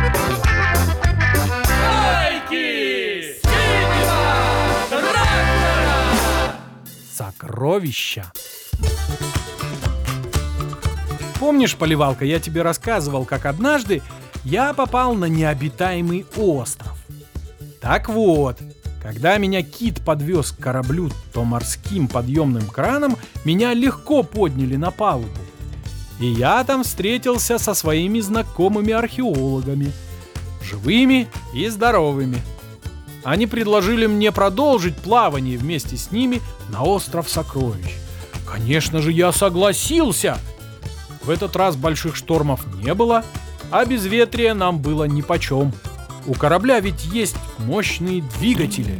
Байки синего трактора. Сокровища. Помнишь, Поливалка, я тебе рассказывал, как однажды я попал на необитаемый остров. Так вот, когда меня кит подвез к кораблю, то морским подъемным краном меня легко подняли на палубу. И я там встретился со своими знакомыми археологами, живыми и здоровыми. Они предложили мне продолжить плавание вместе с ними на остров Сокровищ. Конечно же, я согласился. В этот раз больших штормов не было, а безветрие нам было нипочем. У корабля ведь есть мощные двигатели.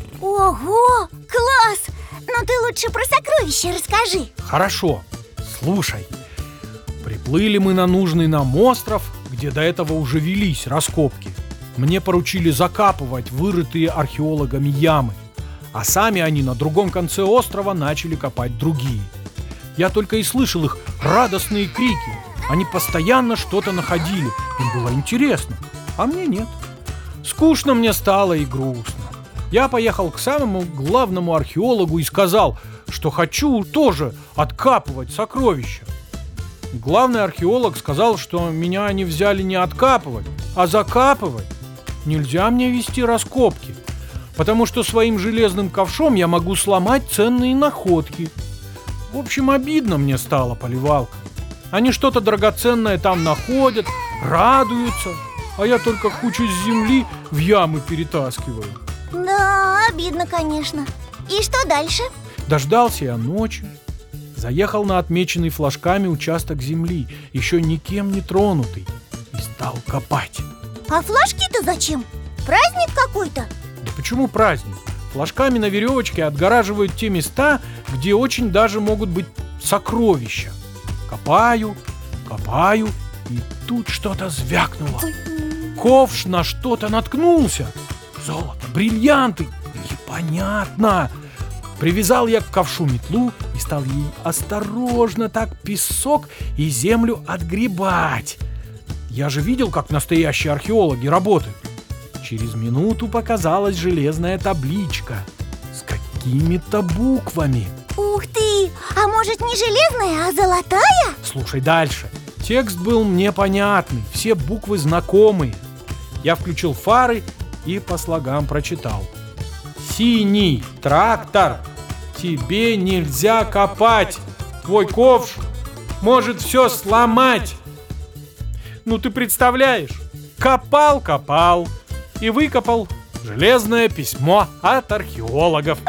Ого, класс! Но ты лучше про сокровища расскажи. Хорошо, слушай. Приплыли мы на нужный нам остров, где до этого уже велись раскопки. Мне поручили закапывать вырытые археологами ямы, а сами они на другом конце острова начали копать другие. Я только и слышал их радостные крики. Они постоянно что-то находили. Им было интересно, а мне нет. Скучно мне стало и грустно. Я поехал к самому главному археологу и сказал, что хочу тоже откапывать сокровища. Главный археолог сказал, что меня они взяли не откапывать, а закапывать. Нельзя мне вести раскопки, потому что своим железным ковшом я могу сломать ценные находки. В общем, обидно мне стало, Поливалка. Они что-то драгоценное там находят, радуются, а я только кучу с земли в ямы перетаскиваю. Да, обидно, конечно. И что дальше? Дождался я ночи, заехал на отмеченный флажками участок земли, еще никем не тронутый, и стал копать. А флажки-то зачем? Праздник какой-то? Да почему праздник? Флажками на веревочке отгораживают те места, где очень даже могут быть сокровища. Копаю, копаю, и тут что-то звякнуло. Ковш на что-то наткнулся. Золото, бриллианты. Непонятно. Привязал я к ковшу метлу и стал ей осторожно так песок и землю отгребать. Я же видел, как настоящие археологи работают. Через минуту показалась железная табличка с какими-то буквами. Ух ты! А может, не железная, а золотая? Слушай дальше. Текст был мне понятный, все буквы знакомые. Я включил фары и по слогам прочитал. Синий трактор, тебе нельзя копать. Твой ковш может все сломать. Ну ты представляешь, копал и выкопал железное письмо от археологов.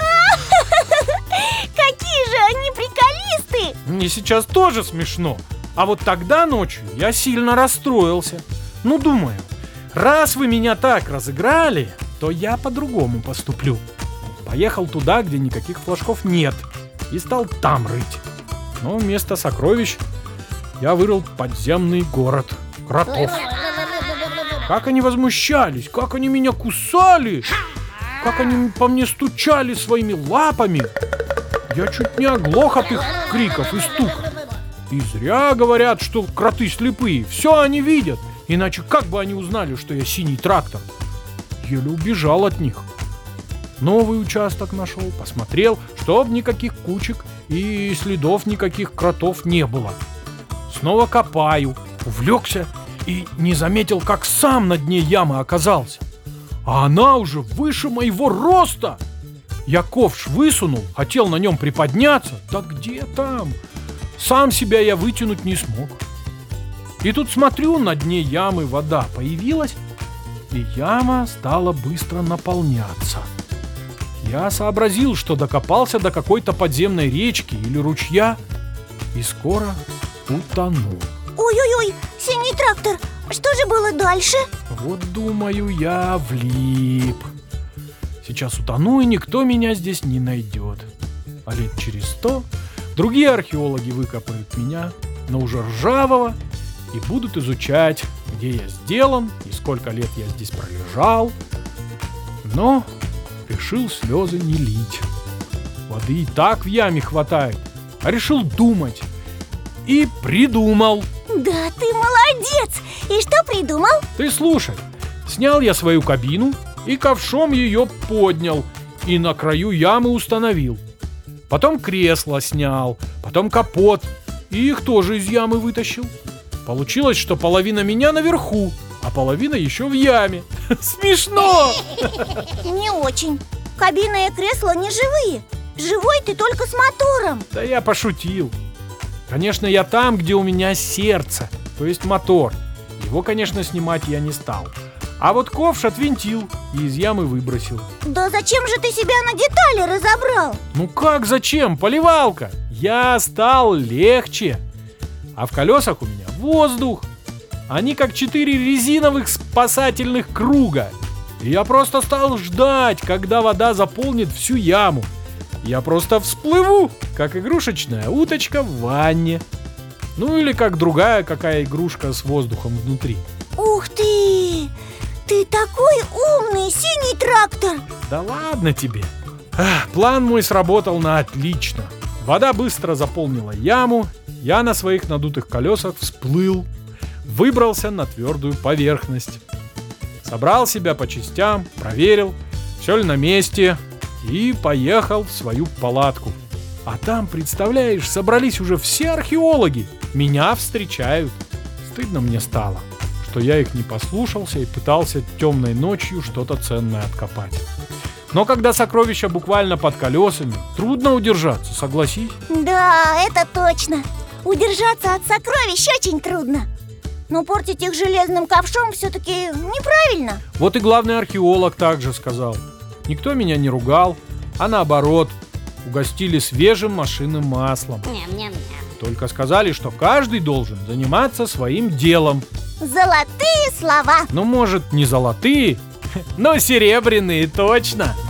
Какие же они приколисты! Мне сейчас тоже смешно. А вот тогда ночью я сильно расстроился. Ну, думаю, раз вы меня так разыграли, то я по-другому поступлю. Поехал туда, где никаких флажков нет, и стал там рыть. Но вместо сокровищ я вырыл подземный город кротов. Как они возмущались, как они меня кусали, как они по мне стучали своими лапами. Я чуть не оглох от их криков и стука. И зря говорят, что кроты слепые. Все они видят. Иначе как бы они узнали, что я синий трактор? Еле убежал от них. Новый участок нашел, посмотрел, чтоб никаких кучек и следов никаких кротов не было. Снова копаю, увлекся и не заметил, как сам на дне ямы оказался. А она уже выше моего роста. Я ковш высунул, хотел на нем приподняться. Да где там? Сам себя я вытянуть не смог. И тут смотрю, на дне ямы вода появилась, и яма стала быстро наполняться. Я сообразил, что докопался до какой-то подземной речки или ручья, и скоро утонул. Ой-ой-ой, синий трактор, что же было дальше? Вот думаю, я влип. Сейчас утону, и никто меня здесь не найдет. А лет через 100 другие археологи выкопают меня, но уже ржавого, и будут изучать, где я сделан и сколько лет я здесь пролежал. Но решил слезы не лить. Воды и так в яме хватает, а решил думать. И придумал. Да, ты молодец! И что придумал? Ты слушай, снял я свою кабину и ковшом ее поднял и на краю ямы установил. Потом кресло снял, потом капот и их тоже из ямы вытащил. Получилось, что половина меня наверху, а половина еще в яме. Смешно! Не очень. Кабина и кресло не живые. Живой ты только с мотором. Да я пошутил. Конечно, я там, где у меня сердце, то есть мотор. Его, конечно, снимать я не стал. А вот ковш отвинтил и из ямы выбросил. Да зачем же ты себя на детали разобрал? Ну как зачем? Поливалка. Я стал легче. А в колесах у меня воздух. Они как 4 резиновых спасательных круга. И я просто стал ждать, когда вода заполнит всю яму. Я просто всплыву, как игрушечная уточка в ванне. Ну или как другая какая игрушка с воздухом внутри. Ух ты! Ты такой умный, синий трактор! Да ладно тебе. План мой сработал на отлично. Вода быстро заполнила яму. Я на своих надутых колесах всплыл. Выбрался на твердую поверхность. Собрал себя по частям, проверил, все ли на месте. И поехал в свою палатку. А там, представляешь, собрались уже все археологи. Меня встречают. Стыдно мне стало, что я их не послушался и пытался темной ночью что-то ценное откопать. Но когда сокровища буквально под колесами, трудно удержаться, согласись? Да, это точно. Удержаться от сокровищ очень трудно. Но портить их железным ковшом все-таки неправильно. Вот и главный археолог также сказал. Никто меня не ругал, а наоборот, угостили свежим машинным маслом. Только сказали, что каждый должен заниматься своим делом. Золотые слова. Ну, может, не золотые, но серебряные точно.